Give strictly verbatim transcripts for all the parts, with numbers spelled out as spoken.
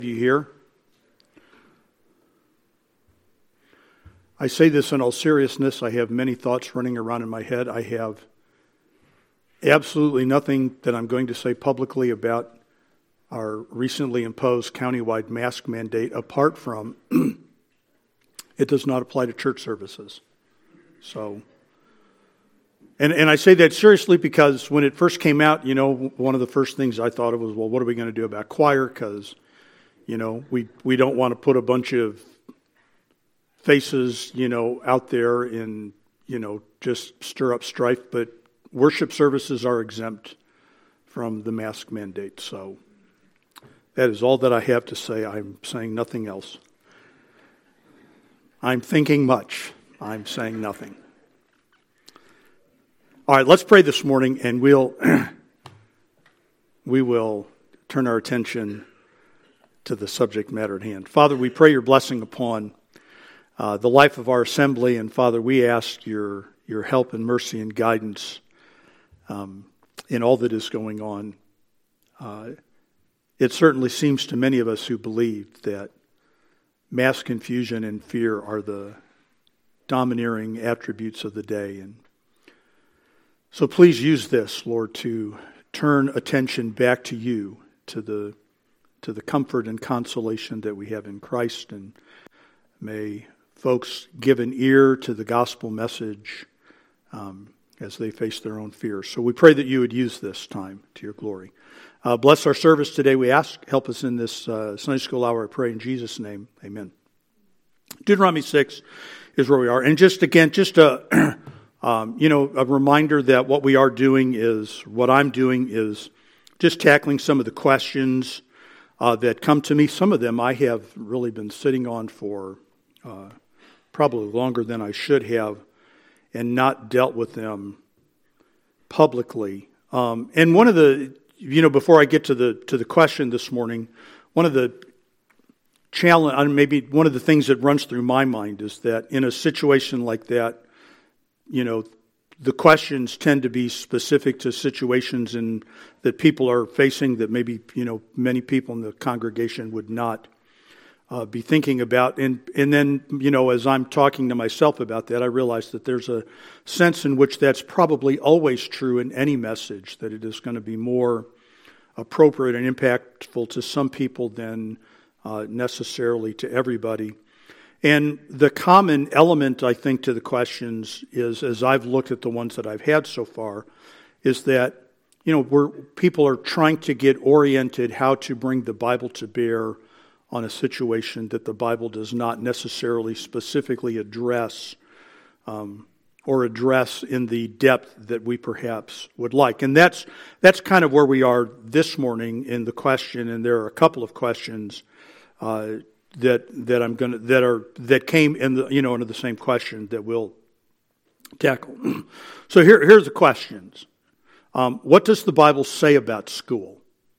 You here? I say this in all seriousness. I have many thoughts running around in my head. I have absolutely nothing that I'm going to say publicly about our recently imposed countywide mask mandate, apart from it does not apply to church services. So, and, and I say that seriously because when it first came out, you know, one of the first things I thought of was, well, what are we going to do about choir? Because You know, we, we don't want to put a bunch of faces, you know, out there and, you know, just stir up strife. But worship services are exempt from the mask mandate. So that is all that I have to say. I'm saying nothing else. I'm thinking much. I'm saying nothing. All right, let's pray this morning, and we'll we will turn our attention to the subject matter at hand. Father, we pray your blessing upon uh, the life of our assembly, and Father, we ask your your help and mercy and guidance um, in all that is going on. Uh, it certainly seems to many of us who believe that mass confusion and fear are the domineering attributes of the day, and so please use this, Lord, to turn attention back to you, to the to the comfort and consolation that we have in Christ, and may folks give an ear to the gospel message um, as they face their own fears. So we pray that you would use this time to your glory. Uh, bless our service today, we ask. Help us in this uh, Sunday school hour, I pray in Jesus' name. Amen. Deuteronomy six is where we are. And just again, just a, um, you know, a reminder that what we are doing is, what I'm doing is just tackling some of the questions Uh, that come to me. Some of them I have really been sitting on for uh, probably longer than I should have, and not dealt with them publicly. Um, and one of the, you know, before I get to the to the question this morning, one of the challenge, maybe one of the things that runs through my mind is that in a situation like that, you know, the questions tend to be specific to situations in, that people are facing that maybe, you know, many people in the congregation would not uh, be thinking about. And and then, you know, as I'm talking to myself about that, I realize that there's a sense in which that's probably always true in any message, that it is going to be more appropriate and impactful to some people than uh, necessarily to everybody. And the common element, I think, to the questions is, as I've looked at the ones that I've had so far, is that, you know, we're, people are trying to get oriented how to bring the Bible to bear on a situation that the Bible does not necessarily specifically address um, or address in the depth that we perhaps would like. And that's that's kind of where we are this morning in the question, and there are a couple of questions uh that that I'm going to that are that came in the you know into the same question that we'll tackle. So here here's the questions. Um, what does the Bible say about school?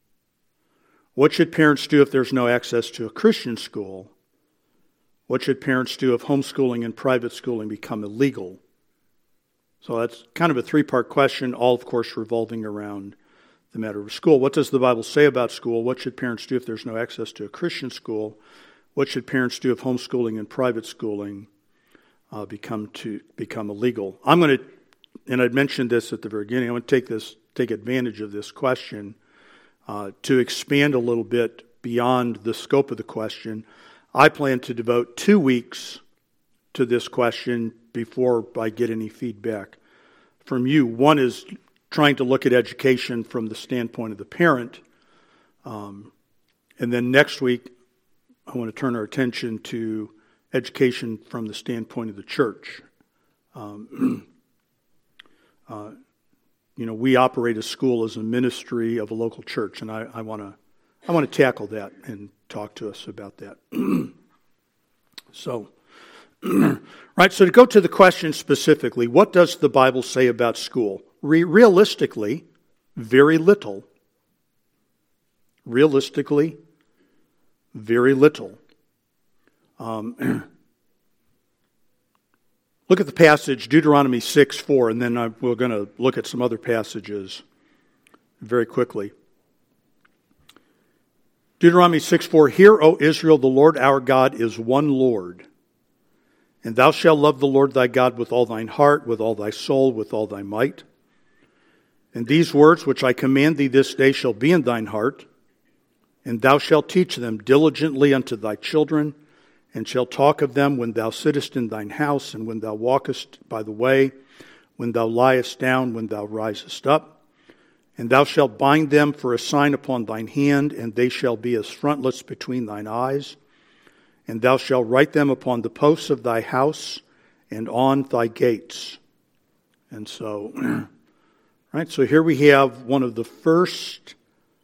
What should parents do if there's no access to a Christian school? What should parents do if homeschooling and private schooling become illegal? So that's kind of a three-part question, all of course revolving around the matter of school. What does the Bible say about school? What should parents do if there's no access to a Christian school? What should parents do if homeschooling and private schooling uh, become to become illegal? I'm going to, and I'd mentioned this at the very beginning, I'm going to take this, take advantage of this question uh, to expand a little bit beyond the scope of the question. I plan to devote two weeks to this question before I get any feedback from you. One is trying to look at education from the standpoint of the parent, um, and then next week, I want to turn our attention to education from the standpoint of the church. Um, uh, you know, we operate a school as a ministry of a local church, and I, I want to, I want to tackle that and talk to us about that. so, right. So to go to the question specifically, what does the Bible say about school? Re- realistically, very little. Realistically. Very little. Um, look at the passage, Deuteronomy six four, and then I, we're going to look at some other passages very quickly. Deuteronomy six four, Hear, O Israel, the Lord our God is one Lord. And thou shalt love the Lord thy God with all thine heart, with all thy soul, with all thy might. And these words which I command thee this day shall be in thine heart, and thou shalt teach them diligently unto thy children, and shalt talk of them when thou sittest in thine house, and when thou walkest by the way, when thou liest down, when thou risest up. And thou shalt bind them for a sign upon thine hand, and they shall be as frontlets between thine eyes. And thou shalt write them upon the posts of thy house and on thy gates. And so, right, so here we have one of the first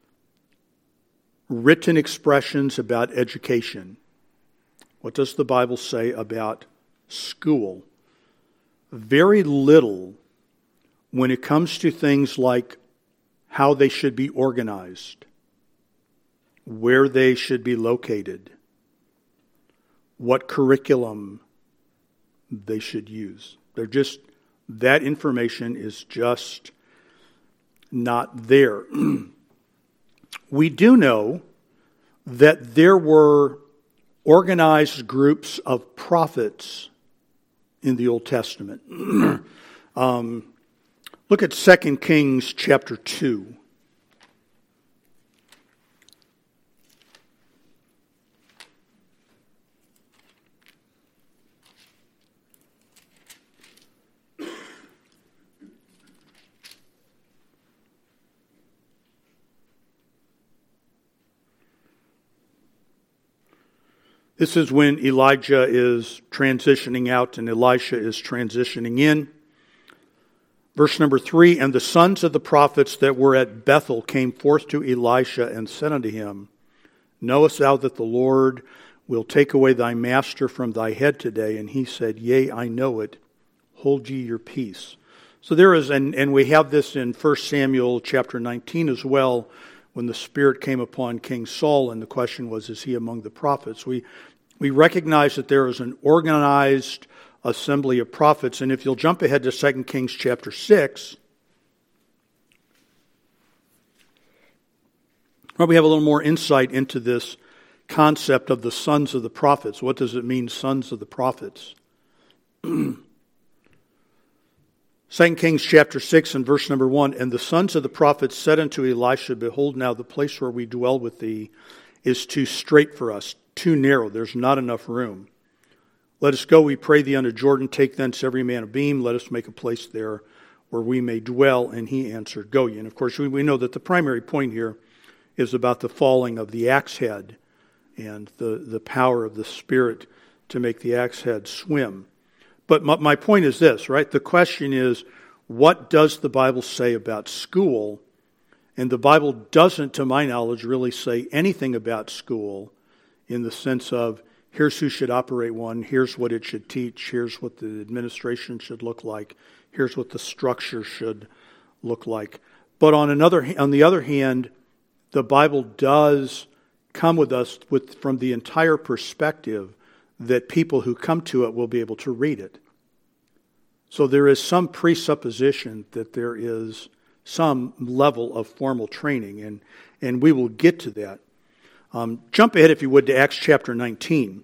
written expressions about education. What does the Bible say about school? Very little when it comes to things like how they should be organized, where they should be located, what curriculum they should use. They're just, that information is just not there. We do know that there were organized groups of prophets in the Old Testament. um, look at Second Kings chapter two. This is when Elijah is transitioning out and Elisha is transitioning in. Verse number three, And the sons of the prophets that were at Bethel came forth to Elisha and said unto him, Knowest thou that the Lord will take away thy master from thy head today? And he said, Yea, I know it. Hold ye your peace. So there is, and, and we have this in First Samuel chapter nineteen as well, when the Spirit came upon King Saul, and the question was, is he among the prophets? We we recognize that there is an organized assembly of prophets, and if you'll jump ahead to Second Kings chapter six, well, we have a little more insight into this concept of the sons of the prophets. What does it mean, sons of the prophets? Second Kings chapter six and verse number one, And the sons of the prophets said unto Elisha, Behold, now the place where we dwell with thee is too strait for us, too narrow. There's not enough room. Let us go, we pray thee, unto Jordan. Take thence every man a beam. Let us make a place there where we may dwell. And he answered, Go ye. And of course, we, we know that the primary point here is about the falling of the axe head and the, the power of the Spirit to make the axe head swim. But my, my point is this, right? The question is, what does the Bible say about school? And the Bible doesn't, to my knowledge, really say anything about school in the sense of, here's who should operate one, here's what it should teach, here's what the administration should look like, here's what the structure should look like. But on another, on the other hand, the Bible does come with us with from the entire perspective that people who come to it will be able to read it. So there is some presupposition that there is some level of formal training, and, and we will get to that. Um, jump ahead, if you would, to Acts chapter nineteen.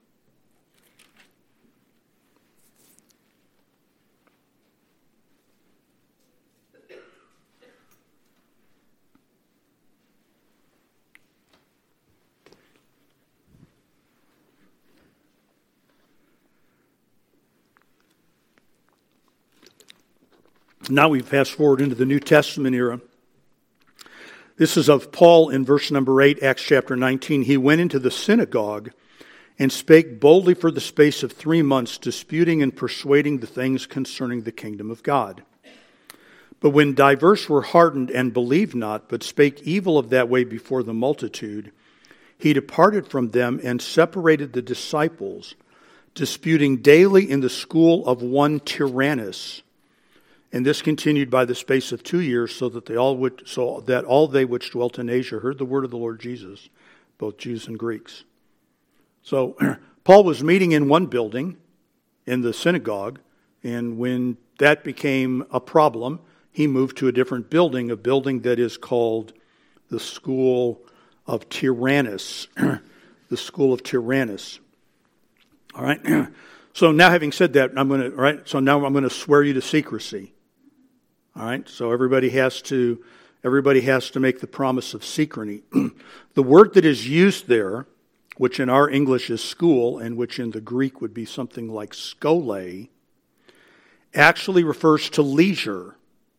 Now we fast forward into the New Testament era. This is of Paul in verse number eight, Acts chapter nineteen. He went into the synagogue and spake boldly for the space of three months, disputing and persuading the things concerning the kingdom of God. But when divers were hardened and believed not, but spake evil of that way before the multitude, he departed from them and separated the disciples, disputing daily in the school of one Tyrannus. And this continued by the space of two years, so that they all would, so that all they which dwelt in Asia heard the word of the Lord Jesus, both Jews and Greeks. So Paul was meeting in one building, in the synagogue, and when that became a problem, he moved to a different building, a building that is called the School of Tyrannus, the school of Tyrannus. All right. So now, having said that, I'm going to. All right. So now I'm going to swear you to secrecy. All right. So everybody has to. Everybody has to make the promise of secrecy. The word that is used there, which in our English is school, and which in the Greek would be something like skole, actually refers to leisure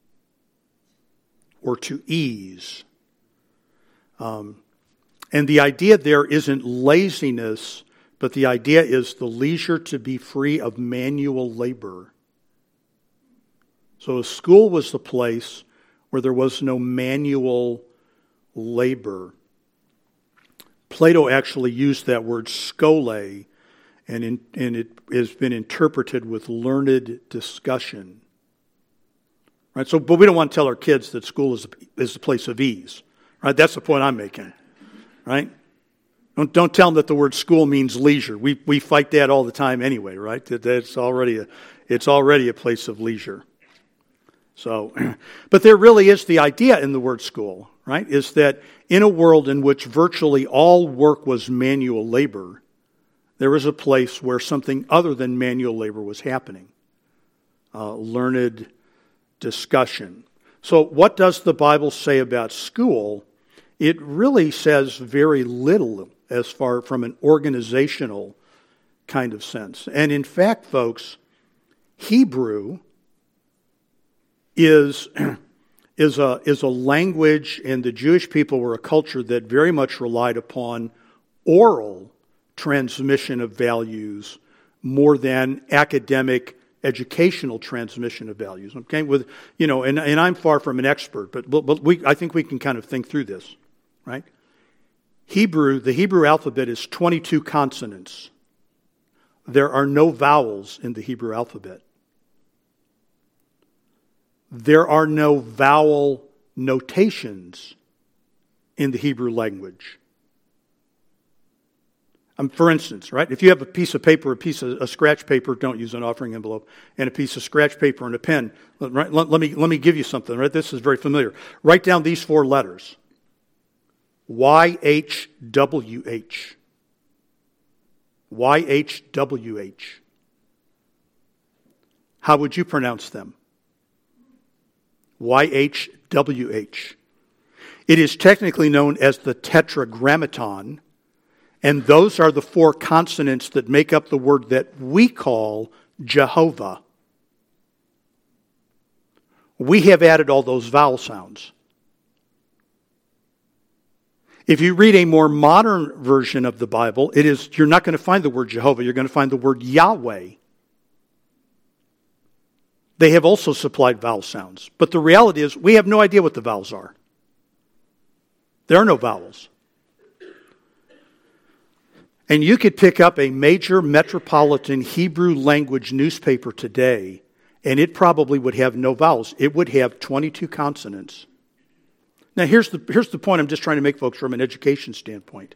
or to ease. Um, and the idea there isn't laziness, but the idea is the leisure to be free of manual labor. So a school was the place where there was no manual labor. Plato actually used that word skole, and, in, and it has been interpreted with learned discussion. Right? So, but we don't want to tell our kids that school is, is a place of ease. Right? That's the point I'm making. Right? Don't, don't tell them that the word school means leisure. We we fight that all the time anyway, right? That it's already a, it's already a place of leisure. So, but there really is the idea in the word school, right? Is that in a world in which virtually all work was manual labor, there was a place where something other than manual labor was happening. Uh, learned discussion. So what does the Bible say about school? It really says very little as far from an organizational kind of sense. And in fact, folks, Hebrew is, is, a, is a language, and the Jewish people were a culture that very much relied upon oral transmission of values more than academic educational transmission of values. Okay, with you know, and, and I'm far from an expert, but but we I think we can kind of think through this, right? Hebrew, the Hebrew alphabet is twenty-two consonants. There are no vowels in the Hebrew alphabet. There are no vowel notations in the Hebrew language. Um, for instance, right, if you have a piece of paper, a piece of a scratch paper, don't use an offering envelope, and a piece of scratch paper and a pen, right, let, let me let me give you something, right? This is very familiar. Write down these four letters. Y H W H. Y H W H. How would you pronounce them? Y H W H. It is technically known as the Tetragrammaton, and those are the four consonants that make up the word that we call Jehovah. We have added all those vowel sounds. If you read a more modern version of the Bible, it is you're not going to find the word Jehovah, you're going to find the word Yahweh. They have also supplied vowel sounds. But the reality is, we have no idea what the vowels are. There are no vowels. And you could pick up a major metropolitan Hebrew language newspaper today, and it probably would have no vowels. It would have twenty-two consonants. Now, here's the, here's the point I'm just trying to make, folks, from an education standpoint.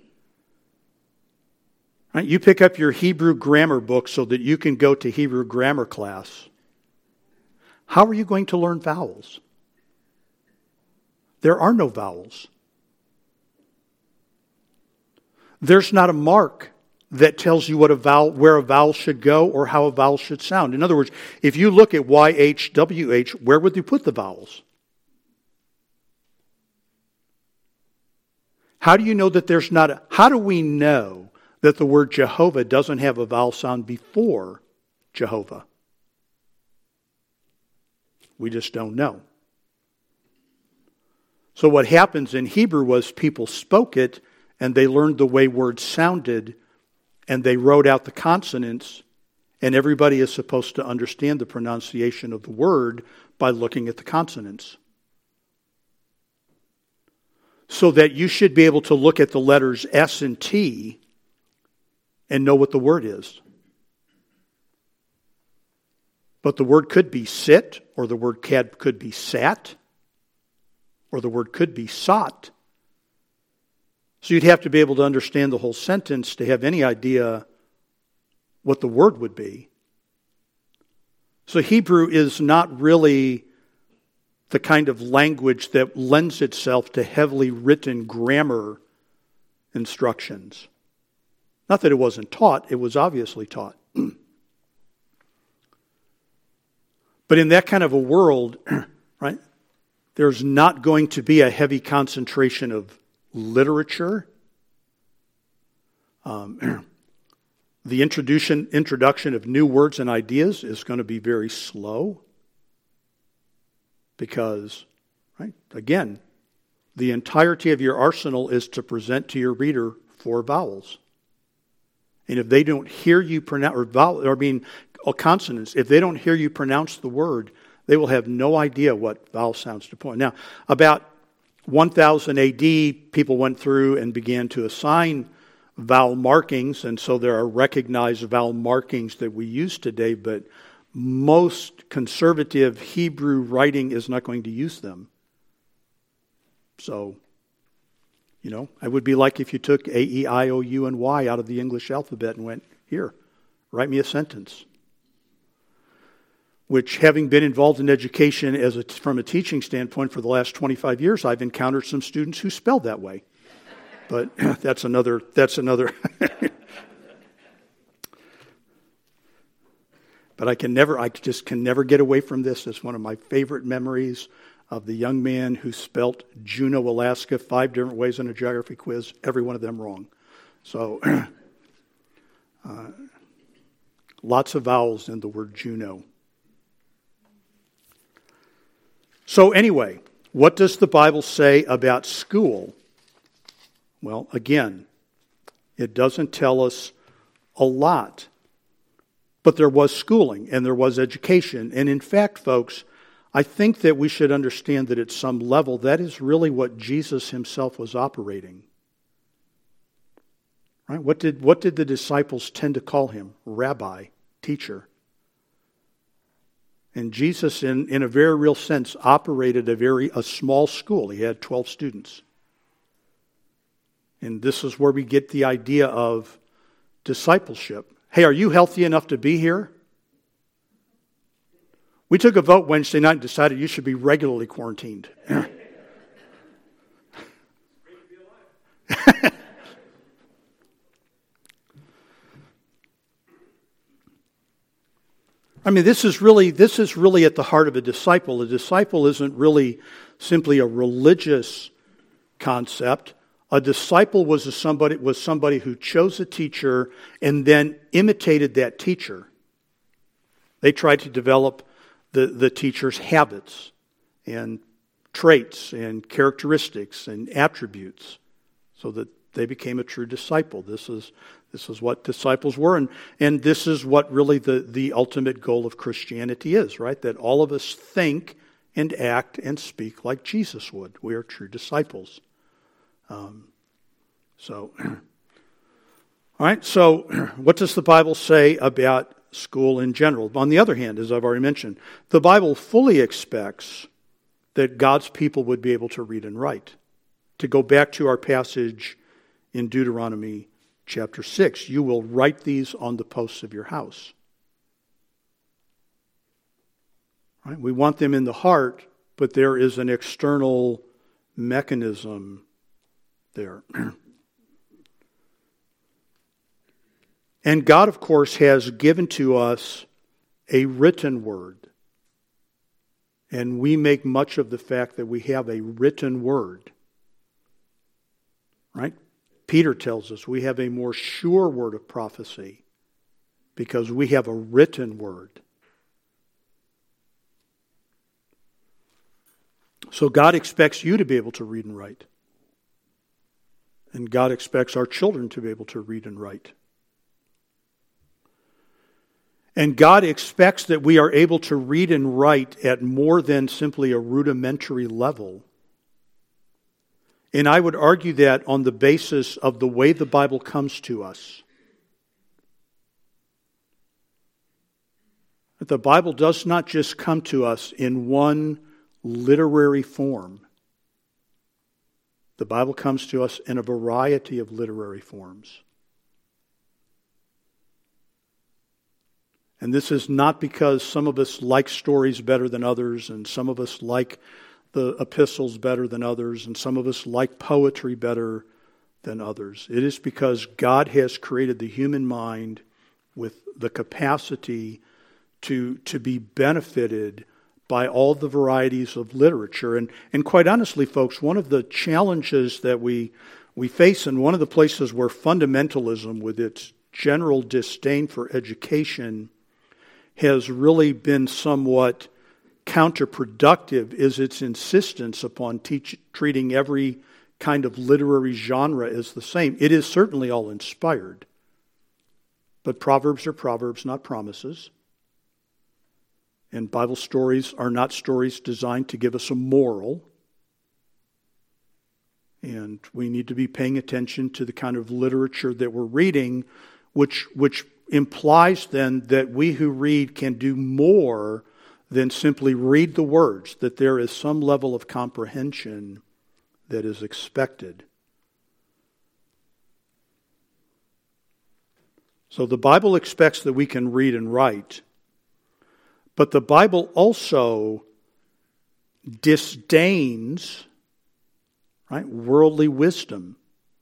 Right? You pick up your Hebrew grammar book so that you can go to Hebrew grammar class. How are you going to learn vowels? There are no vowels. There's not a mark that tells you what a vowel, where a vowel should go or how a vowel should sound. In other words, if you look at Y H W H, where would you put the vowels? How do you know that there's not a, how do we know that the word Jehovah doesn't have a vowel sound before Jehovah? We just don't know. So what happens in Hebrew was people spoke it, and they learned the way words sounded, and they wrote out the consonants, and everybody is supposed to understand the pronunciation of the word by looking at the consonants. So that you should be able to look at the letters S and T and know what the word is. But the word could be sit, or the word could be sat, or the word could be sought. So you'd have to be able to understand the whole sentence to have any idea what the word would be. So Hebrew is not really the kind of language that lends itself to heavily written grammar instructions. Not that it wasn't taught, it was obviously taught. But in that kind of a world, right, there's not going to be a heavy concentration of literature. Um, the introduction, introduction of new words and ideas is going to be very slow because, right, again, the entirety of your arsenal is to present to your reader four vowels. And if they don't hear you pronounce, or, vowel, or I mean, or consonants, if they don't hear you pronounce the word, they will have no idea what vowel sounds to point. Now, about one thousand A D, people went through and began to assign vowel markings, and so there are recognized vowel markings that we use today, but most conservative Hebrew writing is not going to use them. So, you know, it would be like if you took A, E, I, O, U, and Y out of the English alphabet and went, here, write me a sentence. Which, having been involved in education as a, from a teaching standpoint for the last twenty-five years, I've encountered some students who spelled that way. But that's another, that's another. But I can never, I just can never get away from this. It's one of my favorite memories of the young man who spelt Juneau, Alaska, five different ways on a geography quiz, every one of them wrong. So, uh, lots of vowels in the word Juneau. So anyway, what does the Bible say about school? Well, again, it doesn't tell us a lot. But there was schooling and there was education. And in fact, folks, I think that we should understand that at some level, that is really what Jesus himself was operating. Right? What did, what did the disciples tend to call him? Rabbi, teacher. And Jesus, in, in a very real sense, operated a very a small school. He had twelve students. And this is where we get the idea of discipleship. Hey, are you healthy enough to be here? We took a vote Wednesday night and decided you should be regularly quarantined. I mean, this is really this is really at the heart of a disciple. A disciple isn't really simply a religious concept. A disciple was a somebody was somebody who chose a teacher and then imitated that teacher. They tried to develop the, the teacher's habits and traits and characteristics and attributes so that they became a true disciple. This is this is what disciples were, and, and this is what really the, the ultimate goal of Christianity is, right? That all of us think and act and speak like Jesus would. We are true disciples. Um, so, all right, so what does the Bible say about school in general? On the other hand, as I've already mentioned, the Bible fully expects that God's people would be able to read and write. To go back to our passage in Deuteronomy chapter six, you will write these on the posts of your house. Right? We want them in the heart, but there is an external mechanism there. And God, of course, has given to us a written word. And we make much of the fact that we have a written word. Right? Peter tells us we have a more sure word of prophecy because we have a written word. So God expects you to be able to read and write. And God expects our children to be able to read and write. And God expects that we are able to read and write at more than simply a rudimentary level. And I would argue that on the basis of the way the Bible comes to us. That the Bible does not just come to us in one literary form. The Bible comes to us in a variety of literary forms. And this is not because some of us like stories better than others, and some of us like the epistles better than others, and some of us like poetry better than others. It is because God has created the human mind with the capacity to, to be benefited by all the varieties of literature. And, and quite honestly, folks, one of the challenges that we, we face, and one of the places where fundamentalism, with its general disdain for education, has really been somewhat counterproductive, is its insistence upon teach, treating every kind of literary genre as the same. It is certainly all inspired, but Proverbs are proverbs, not promises. And Bible stories are not stories designed to give us a moral. And we need to be paying attention to the kind of literature that we're reading, which, which implies then that we who read can do more than simply read the words, that there is some level of comprehension that is expected. So the Bible expects that we can read and write, but the Bible also disdains, right, worldly wisdom.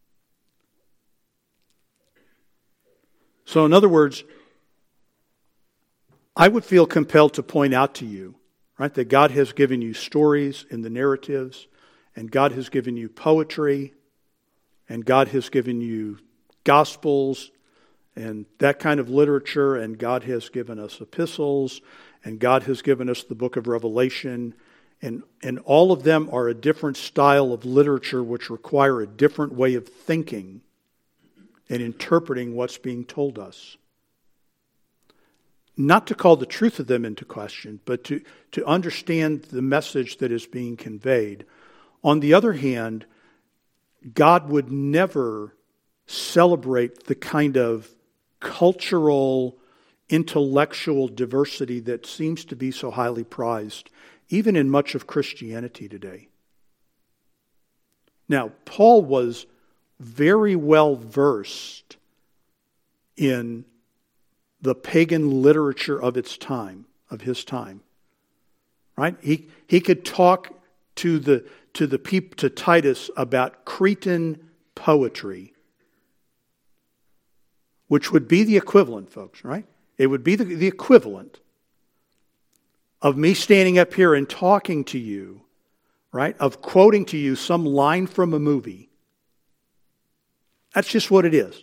So in other words, I would feel compelled to point out to you, right, that God has given you stories in the narratives, and God has given you poetry, and God has given you gospels, and that kind of literature, and God has given us epistles, and God has given us the book of Revelation, and, and all of them are a different style of literature which require a different way of thinking and interpreting what's being told us. Not to call the truth of them into question, but to, to understand the message that is being conveyed. On the other hand, God would never celebrate the kind of cultural, intellectual diversity that seems to be so highly prized, even in much of Christianity today. Now, Paul was very well versed in the pagan literature of its time, of his time. Right? He he could talk to the to the people to Titus about Cretan poetry, which would be the equivalent, folks, right? It would be the, the equivalent of me standing up here and talking to you, right? Of quoting to you some line from a movie. That's just what it is.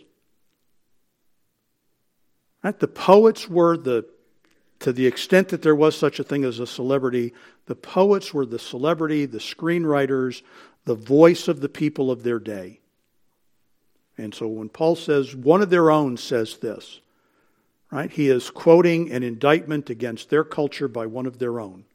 Right? The poets were the, to the extent that there was such a thing as a celebrity, the poets were the celebrity, the screenwriters, the voice of the people of their day. And so when Paul says, one of their own says this, right? He is quoting an indictment against their culture by one of their own.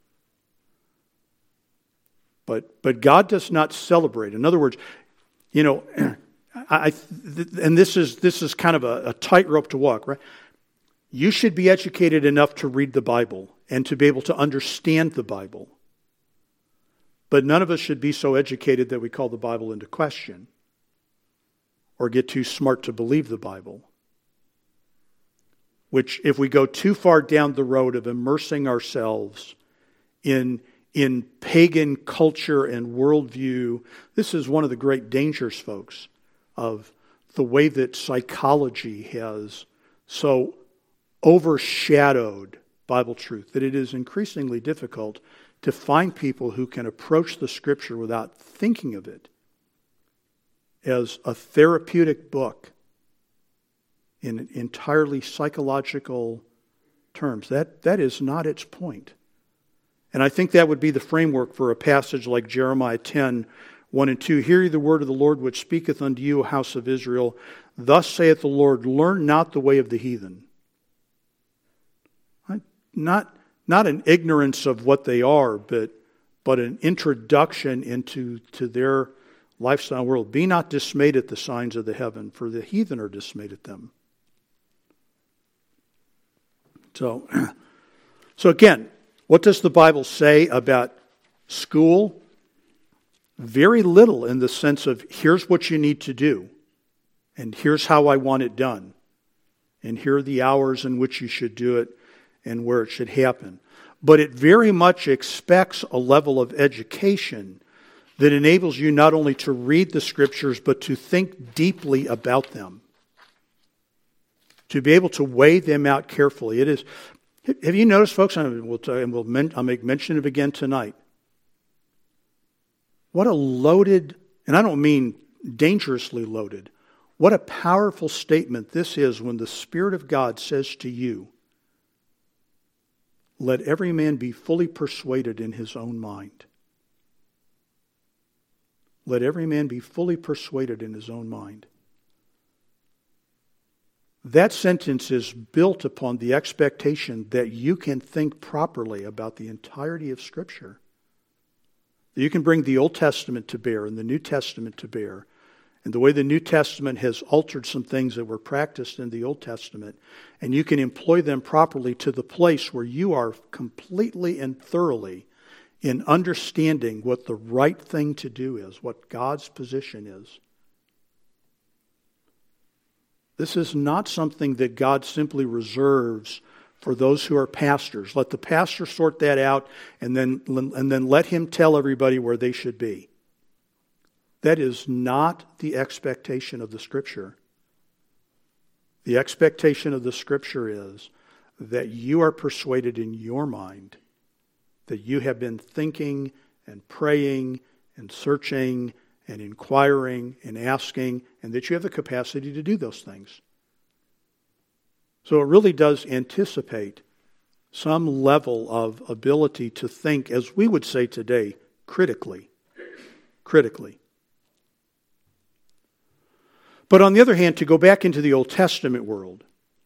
But but God does not celebrate. In other words, you know, I, and this is this is kind of a, a tightrope to walk, right? You should be educated enough to read the Bible and to be able to understand the Bible. But none of us should be so educated that we call the Bible into question or get too smart to believe the Bible. Which, if we go too far down the road of immersing ourselves in, in pagan culture and worldview, this is one of the great dangers, folks, of the way that psychology has so overshadowed Bible truth, that it is increasingly difficult to find people who can approach the Scripture without thinking of it as a therapeutic book in entirely psychological terms. That, that is not its point. And I think that would be the framework for a passage like Jeremiah ten, one and two. Hear ye the word of the Lord which speaketh unto you, O house of Israel. Thus saith the Lord, learn not the way of the heathen. Right? Not, not an ignorance of what they are, but, but an introduction into to their lifestyle world. Be not dismayed at the signs of the heaven, for the heathen are dismayed at them. So, so again, what does the Bible say about school? Very little, in the sense of here's what you need to do, and here's how I want it done, and here are the hours in which you should do it and where it should happen. but it very much expects a level of education that enables you not only to read the Scriptures, but to think deeply about them, to be able to weigh them out carefully. It is. Have you noticed, folks, and we'll, and we'll men, I'll make mention of it again tonight, what a loaded, and I don't mean dangerously loaded, what a powerful statement this is when the Spirit of God says to you, let every man be fully persuaded in his own mind. Let every man be fully persuaded in his own mind. That sentence is built upon the expectation that you can think properly about the entirety of Scripture. That you can bring the Old Testament to bear and the New Testament to bear. And the way the New Testament has altered some things that were practiced in the Old Testament. And you can employ them properly to the place where you are completely and thoroughly in understanding what the right thing to do is, what God's position is. This is not something that God simply reserves for those who are pastors. Let the pastor sort that out and then, and then let him tell everybody where they should be. That is not the expectation of the Scripture. The expectation of the Scripture is that you are persuaded in your mind, that you have been thinking and praying and searching and inquiring and asking, and that you have the capacity to do those things. So it really does anticipate some level of ability to think, as we would say today, critically. Critically. But on the other hand, to go back into the Old Testament world,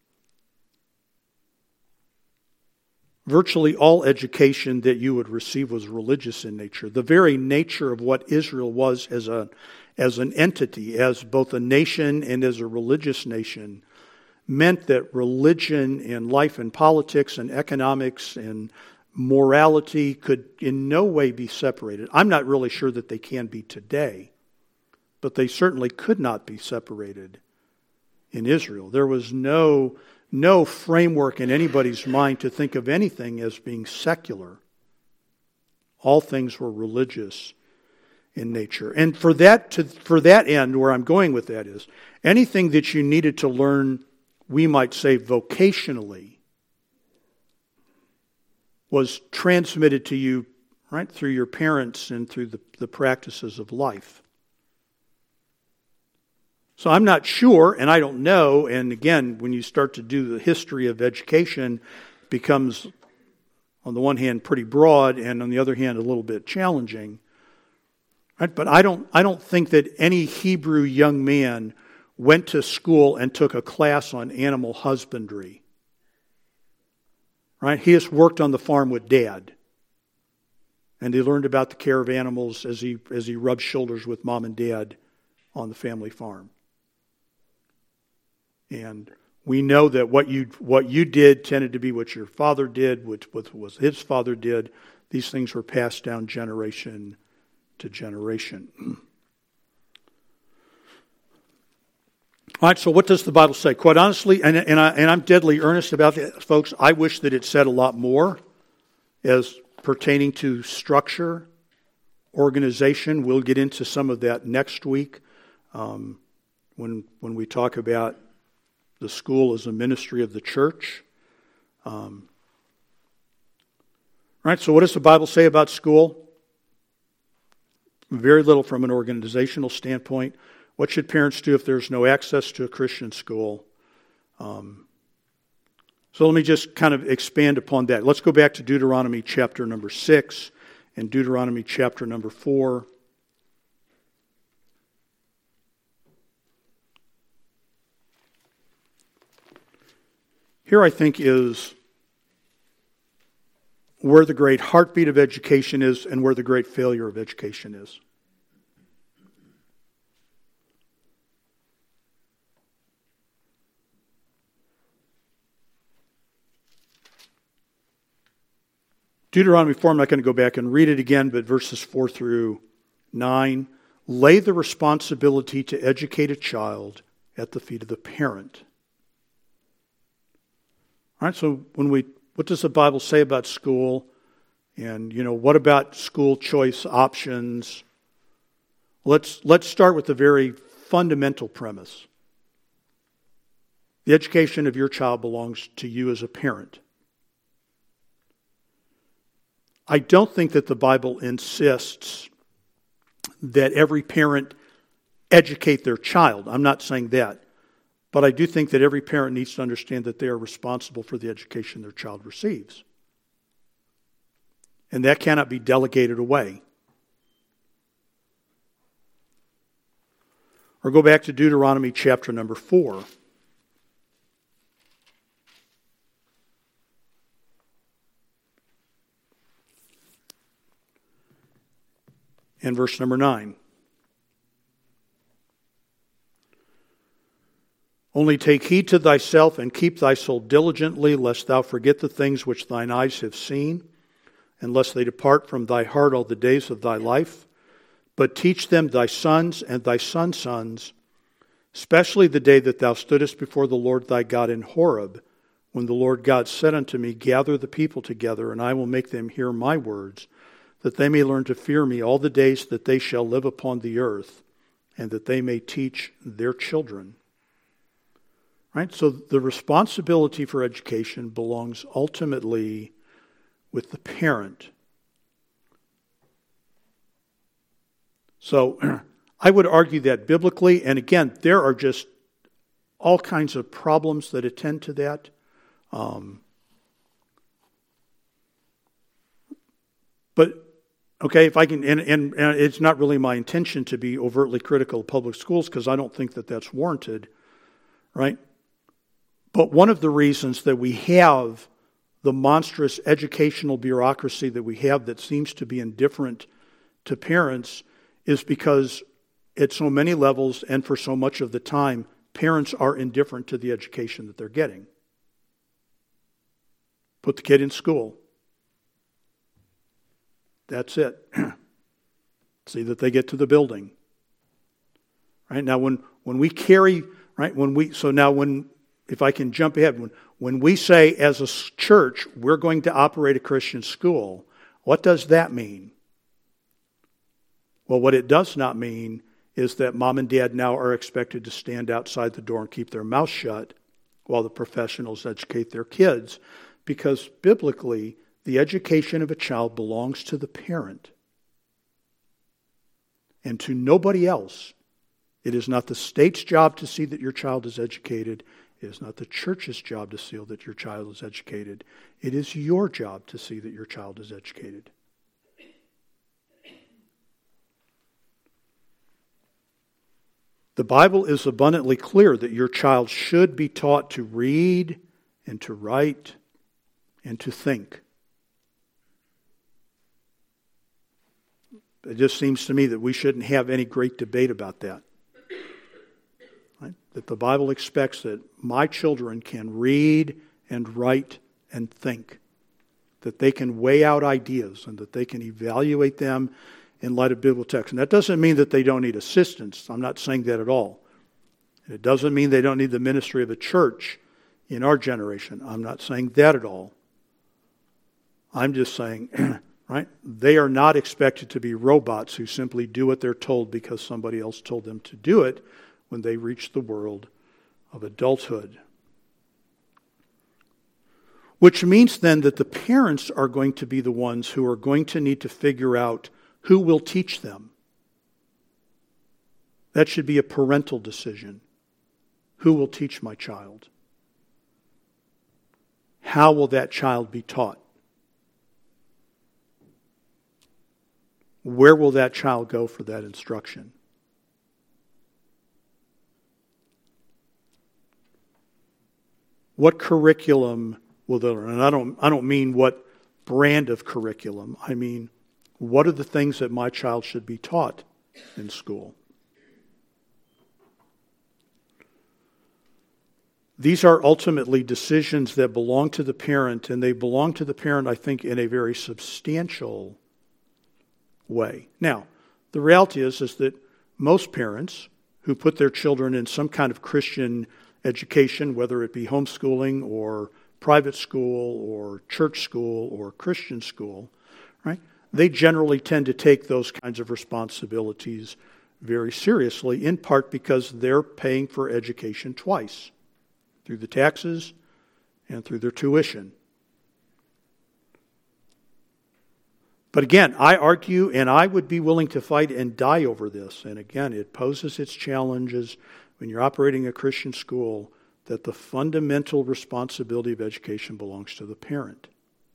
virtually all education that you would receive was religious in nature. The very nature of what Israel was as a as an entity, as both a nation and as a religious nation, meant that religion and life and politics and economics and morality could in no way be separated. I'm not really sure that they can be today, but they certainly could not be separated in Israel. There was no No framework in anybody's mind to think of anything as being secular. All things were religious in nature. And for that to, for that end, where I'm going with that is, anything that you needed to learn, we might say vocationally, was transmitted to you, right, through your parents and through the, the practices of life. So I'm not sure, and I don't know, and again, when you start to do the history of education, it becomes, on the one hand, pretty broad, and on the other hand, a little bit challenging. Right? But I don't, I don't think that any Hebrew young man went to school and took a class on animal husbandry. Right? He just worked on the farm with Dad. And he learned about the care of animals as he as he rubbed shoulders with Mom and Dad on the family farm. And we know that what you what you did tended to be what your father did, which was his father did. These things were passed down generation to generation. All right, so what does the Bible say? Quite honestly, and, and, I, and I'm deadly earnest about this, folks, I wish that it said a lot more as pertaining to structure, organization. We'll get into some of that next week um, when when we talk about the school as a ministry of the church. Um, right, so what does the Bible say about school? Very little from an organizational standpoint. What should parents do if there's no access to a Christian school? Um, so let me just kind of expand upon that. Let's go back to Deuteronomy chapter number six and Deuteronomy chapter number four. Here, I think, is where the great heartbeat of education is and where the great failure of education is. Deuteronomy four, I'm not going to go back and read it again, but verses four through nine, lay the responsibility to educate a child at the feet of the parent. All right, so when we what does the Bible say about school? And, you know, what about school choice options? Let's, let's start with the very fundamental premise. The education of your child belongs to you as a parent. I don't think that the Bible insists that every parent educate their child. I'm not saying that. But I do think that every parent needs to understand that they are responsible for the education their child receives. And that cannot be delegated away. Or go back to Deuteronomy chapter number four. And verse number nine. Only take heed to thyself and keep thy soul diligently, lest thou forget the things which thine eyes have seen, and lest they depart from thy heart all the days of thy life. But teach them thy sons and thy sons' sons, especially the day that thou stoodest before the Lord thy God in Horeb, when the Lord God said unto me, Gather the people together, and I will make them hear my words, that they may learn to fear me all the days that they shall live upon the earth, and that they may teach their children. Right? So the responsibility for education belongs ultimately with the parent. So I would argue that biblically, and again, there are just all kinds of problems that attend to that. Um, but, okay, if I can, and, and, and it's not really my intention to be overtly critical of public schools because I don't think that that's warranted, right? But one of the reasons that we have the monstrous educational bureaucracy that we have that seems to be indifferent to parents is because at so many levels and for so much of the time, parents are indifferent to the education that they're getting. Put the kid in school. That's it. See that they get to the building. Right? Now when, when we carry, right, when we, so now when, if I can jump ahead, when, when we say as a church, we're going to operate a Christian school, what does that mean? Well, what it does not mean is that mom and dad now are expected to stand outside the door and keep their mouth shut while the professionals educate their kids, because biblically, the education of a child belongs to the parent and to nobody else. It is not the state's job to see that your child is educated. It is not the church's job to see that your child is educated. It is your job to see that your child is educated. The Bible is abundantly clear that your child should be taught to read and to write and to think. It just seems to me that we shouldn't have any great debate about that. Right? That the Bible expects that my children can read and write and think. That they can weigh out ideas and that they can evaluate them in light of biblical text. And that doesn't mean that they don't need assistance. I'm not saying that at all. And it doesn't mean they don't need the ministry of a church in our generation. I'm not saying that at all. I'm just saying, right, they are not expected to be robots who simply do what they're told because somebody else told them to do it when they reach the world of adulthood. Which means then that the parents are going to be the ones who are going to need to figure out who will teach them. That should be a parental decision. Who will teach my child? How will that child be taught? Where will that child go for that instruction? What curriculum will they learn? And I don't, I don't mean what brand of curriculum. I mean, what are the things that my child should be taught in school? These are ultimately decisions that belong to the parent, and they belong to the parent, I think, in a very substantial way. Now, the reality is, is that most parents who put their children in some kind of Christian education, whether it be homeschooling or private school or church school or Christian school, right? They generally tend to take those kinds of responsibilities very seriously, in part because they're paying for education twice, through the taxes and through their tuition. But again, I argue, and I would be willing to fight and die over this. And again, it poses its challenges when you're operating a Christian school, that the fundamental responsibility of education belongs to the parent.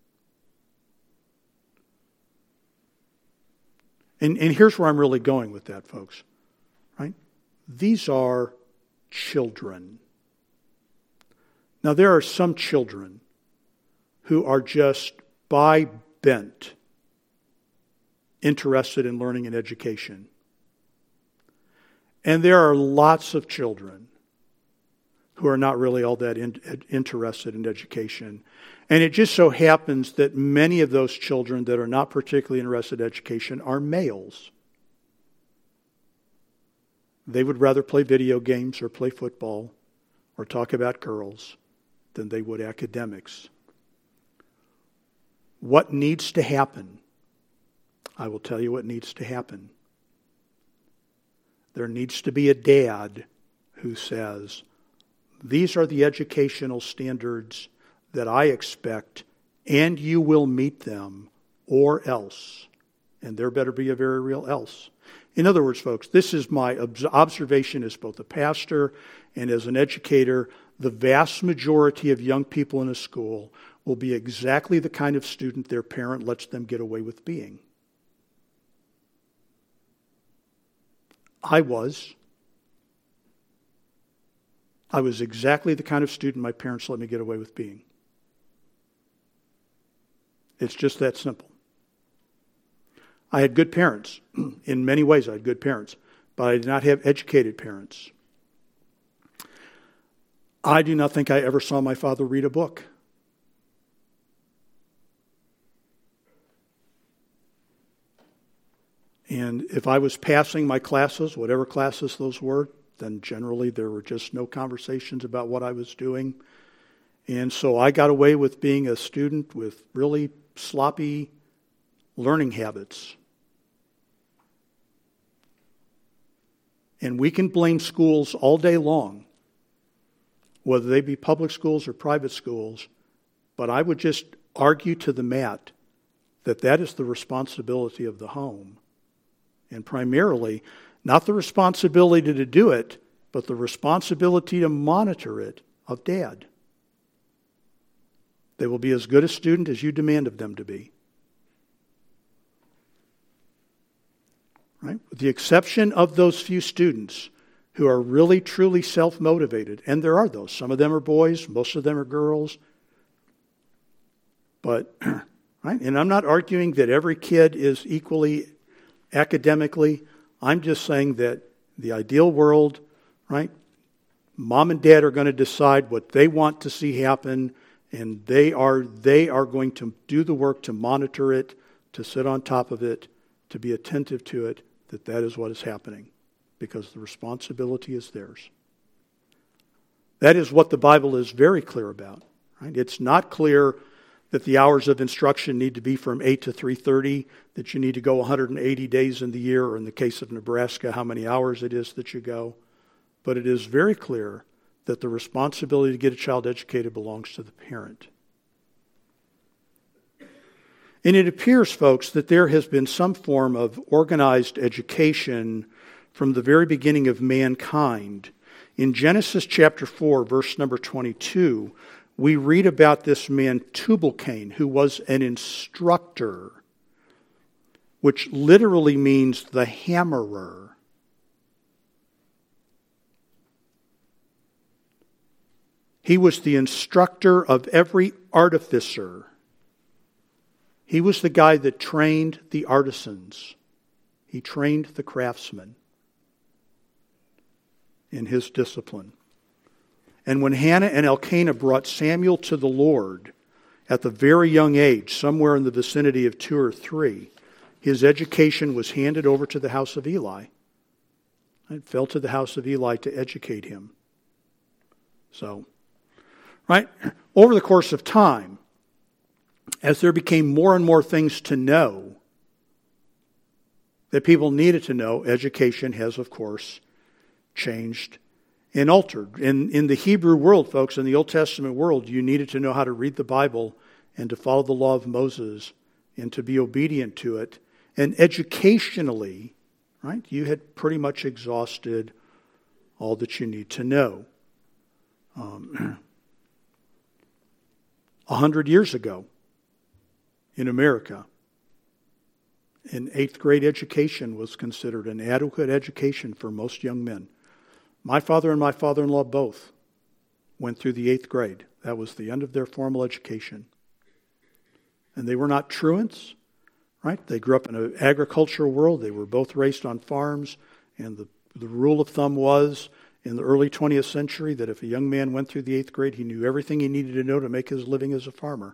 And, and here's where I'm really going with that, folks. Right? These are children. Now, there are some children who are just by bent interested in learning and education. And there are lots of children who are not really all that in, interested in education. And it just so happens that many of those children that are not particularly interested in education are males. They would rather play video games or play football or talk about girls than they would academics. What needs to happen? I will tell you what needs to happen. There needs to be a dad who says, these are the educational standards that I expect, and you will meet them, or else. And there better be a very real else. In other words, folks, this is my observation as both a pastor and as an educator. The vast majority of young people in a school will be exactly the kind of student their parent lets them get away with being. I was. I was exactly the kind of student my parents let me get away with being. It's just that simple. I had good parents. In many ways, I had good parents. But I did not have educated parents. I do not think I ever saw my father read a book. And if I was passing my classes, whatever classes those were, then generally there were just no conversations about what I was doing. And so I got away with being a student with really sloppy learning habits. And we can blame schools all day long, whether they be public schools or private schools, but I would just argue to the mat that that is the responsibility of the home. And primarily, not the responsibility to do it, but the responsibility to monitor it of dad. They will be as good a student as you demand of them to be. Right? With the exception of those few students who are really, truly self-motivated, and there are those. Some of them are boys, most of them are girls. But, right? And I'm not arguing that every kid is equally academically. I'm just saying that the ideal world, right? Mom and dad are going to decide what they want to see happen, and they are they are going to do the work to monitor it, to sit on top of it, to be attentive to it, that that is what is happening, because the responsibility is theirs. That is what the Bible is very clear about. Right? It's not clear that the hours of instruction need to be from eight to three thirty, that you need to go one hundred eighty days in the year, or in the case of Nebraska, how many hours it is that you go. But it is very clear that the responsibility to get a child educated belongs to the parent. And it appears, folks, that there has been some form of organized education from the very beginning of mankind. In Genesis chapter four, verse number twenty-two, we read about this man Tubal-Cain, who was an instructor, which literally means the hammerer. He was the instructor of every artificer. He was the guy that trained the artisans. He trained the craftsmen in his discipline. And when Hannah and Elkanah brought Samuel to the Lord at the very young age, somewhere in the vicinity of two or three, his education was handed over to the house of Eli. It fell to the house of Eli to educate him. So, right? Over the course of time, as there became more and more things to know that people needed to know, education has, of course, changed and altered. In, in the Hebrew world, folks, in the Old Testament world, you needed to know how to read the Bible and to follow the law of Moses and to be obedient to it. And educationally, right, you had pretty much exhausted all that you need to know. Um, A hundred years ago in America, an eighth grade education was considered an adequate education for most young men. My father and my father-in-law both went through the eighth grade. That was the end of their formal education. And they were not truants, right? They grew up in an agricultural world. They were both raised on farms. And the, the rule of thumb was, in the early twentieth century, that if a young man went through the eighth grade, he knew everything he needed to know to make his living as a farmer.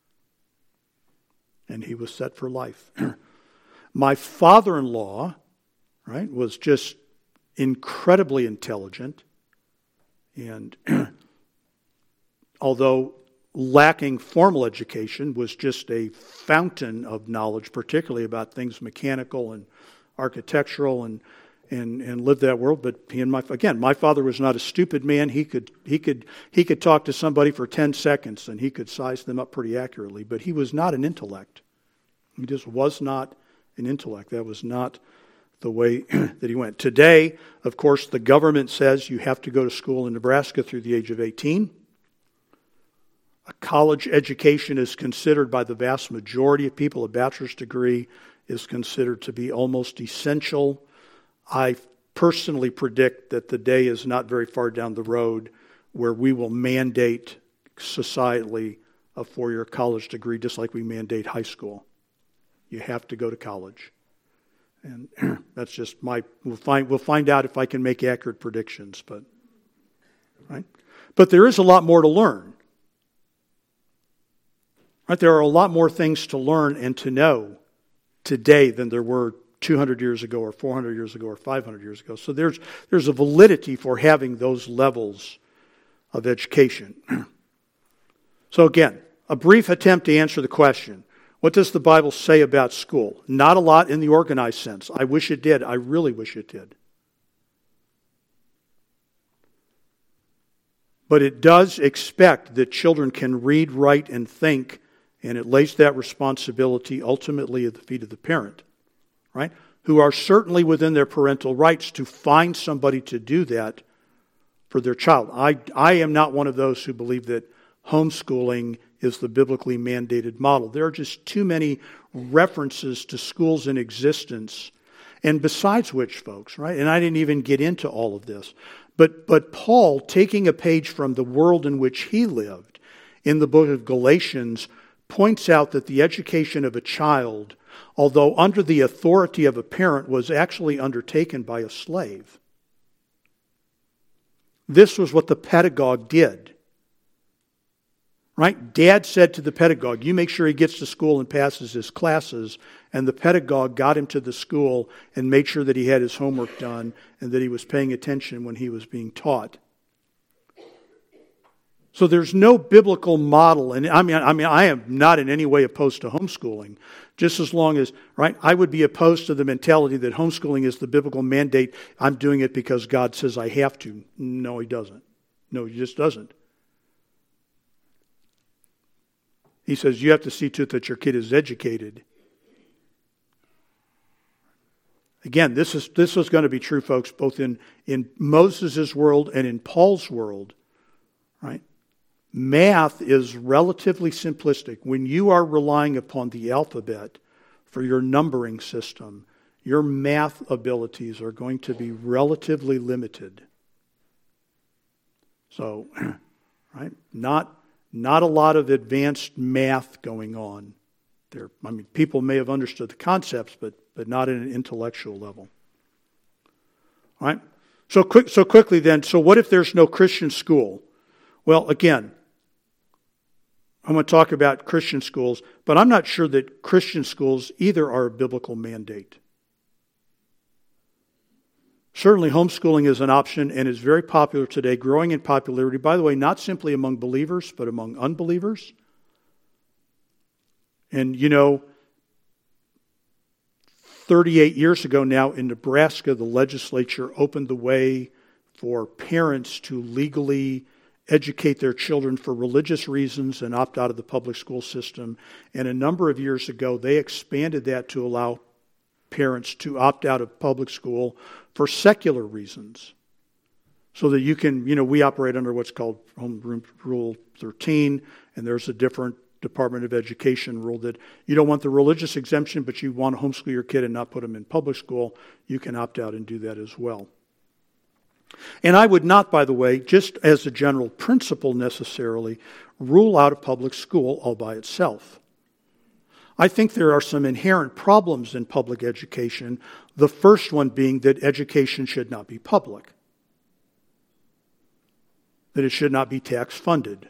And he was set for life. My father-in-law, right, was just incredibly intelligent. And although lacking formal education, was just a fountain of knowledge, particularly about things mechanical and architectural and and and lived that world. But he and my again, my father was not a stupid man. He could he could he could talk to somebody for ten seconds and he could size them up pretty accurately. But he was not an intellect. He just was not an intellect. That was not the way that he went. Today, of course, the government says you have to go to school in Nebraska through the age of eighteen. A college education is considered by the vast majority of people, a bachelor's degree is considered to be almost essential. I personally predict that the day is not very far down the road where we will mandate societally a four-year college degree just like we mandate high school. You have to go to college. And that's just my, we'll find, we'll find out if I can make accurate predictions, but, right? But there is a lot more to learn. Right? There are a lot more things to learn and to know today than there were two hundred years ago or four hundred years ago or five hundred years ago. So there's there's a validity for having those levels of education. So again, a brief attempt to answer the question, what does the Bible say about school? Not a lot in the organized sense. I wish it did. I really wish it did. But it does expect that children can read, write, and think, and it lays that responsibility ultimately at the feet of the parent, right? Who are certainly within their parental rights to find somebody to do that for their child. I, I am not one of those who believe that homeschooling is the biblically mandated model. There are just too many references to schools in existence. And besides which, folks, right? And I didn't even get into all of this. But, but Paul, taking a page from the world in which he lived, in the book of Galatians, points out that the education of a child, although under the authority of a parent, was actually undertaken by a slave. This was what the pedagogue did. Right? Dad said to the pedagogue, you make sure he gets to school and passes his classes. And the pedagogue got him to the school and made sure that he had his homework done and that he was paying attention when he was being taught. So there's no biblical model, and I mean, I mean, I am not in any way opposed to homeschooling. Just as long as, right, I would be opposed to the mentality that homeschooling is the biblical mandate. I'm doing it because God says I have to. No, He doesn't. No, He just doesn't. He says you have to see to it that your kid is educated. Again, this is this is going to be true, folks, both in in Moses' world and in Paul's world, right? Math is relatively simplistic. When you are relying upon the alphabet for your numbering system, your math abilities are going to be relatively limited. So, right, not, not a lot of advanced math going on there. I mean, people may have understood the concepts, but, but not at an intellectual level. All right? So, quick, so quickly then, so what if there's no Christian school? Well, again, I'm going to talk about Christian schools, but I'm not sure that Christian schools either are a biblical mandate. Certainly homeschooling is an option and is very popular today, growing in popularity, by the way, not simply among believers, but among unbelievers. And you know, thirty-eight years ago now in Nebraska, the legislature opened the way for parents to legally educate their children for religious reasons and opt out of the public school system. And a number of years ago, they expanded that to allow parents to opt out of public school for secular reasons. So that you can, you know, we operate under what's called Home Rule thirteen, and there's a different Department of Education rule that you don't want the religious exemption, but you want to homeschool your kid and not put them in public school. You can opt out and do that as well. And I would not, by the way, just as a general principle necessarily, rule out a public school all by itself. I think there are some inherent problems in public education, the first one being that education should not be public, that it should not be tax-funded.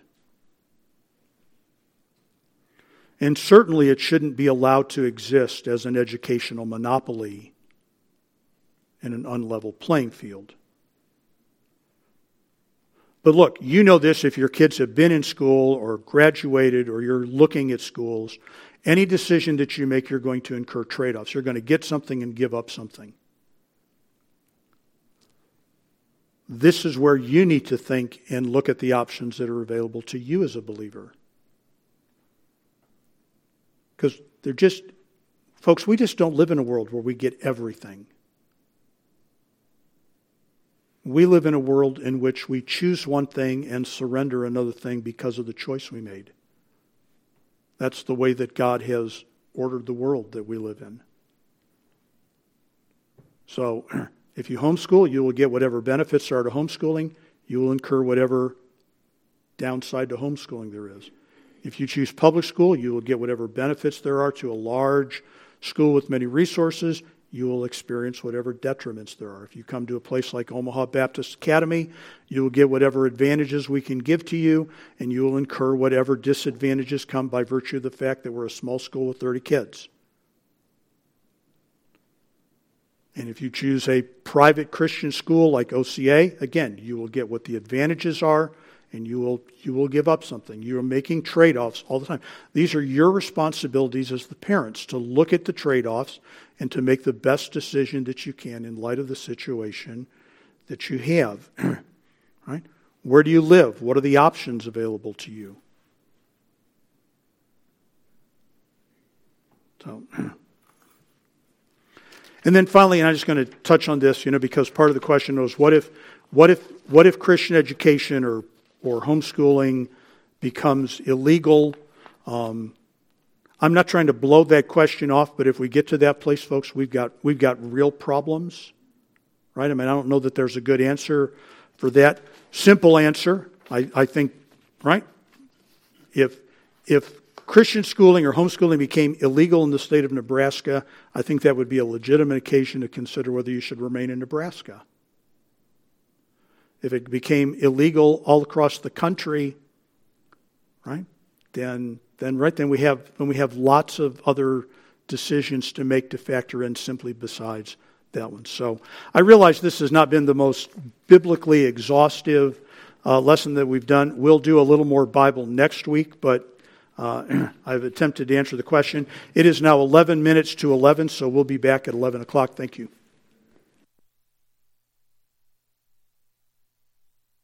And certainly it shouldn't be allowed to exist as an educational monopoly in an unlevel playing field. But look, you know this if your kids have been in school or graduated or you're looking at schools. Any decision that you make, you're going to incur trade-offs. You're going to get something and give up something. This is where you need to think and look at the options that are available to you as a believer. Because they're just, folks, we just don't live in a world where we get everything. We live in a world in which we choose one thing and surrender another thing because of the choice we made. That's the way that God has ordered the world that we live in. So, if you homeschool, you will get whatever benefits there are to homeschooling. You will incur whatever downside to homeschooling there is. If you choose public school, you will get whatever benefits there are to a large school with many resources. You will experience whatever detriments there are. If you come to a place like Omaha Baptist Academy, you will get whatever advantages we can give to you, and you will incur whatever disadvantages come by virtue of the fact that we're a small school with thirty kids. And if you choose a private Christian school like O C A, again, you will get what the advantages are, and you will you will give up something. You are making trade-offs all the time. These are your responsibilities as the parents to look at the trade-offs and to make the best decision that you can in light of the situation that you have. Right? Where do you live? What are the options available to you? So, and then finally, and I'm just going to touch on this, you know, because part of the question was, what if, what if, what if Christian education or or homeschooling becomes illegal? Um, I'm not trying to blow that question off, but if we get to that place, folks, we've got we've got real problems, right? I mean, I don't know that there's a good answer for that. Simple answer, I, I think, right? If if Christian schooling or homeschooling became illegal in the state of Nebraska, I think that would be a legitimate occasion to consider whether you should remain in Nebraska. If it became illegal all across the country, right? Then, then right then we have then we have lots of other decisions to make to factor in simply besides that one. So I realize this has not been the most biblically exhaustive uh, lesson that we've done. We'll do a little more Bible next week, but uh, I've attempted to answer the question. It is now eleven minutes to eleven, so we'll be back at eleven o'clock. Thank you.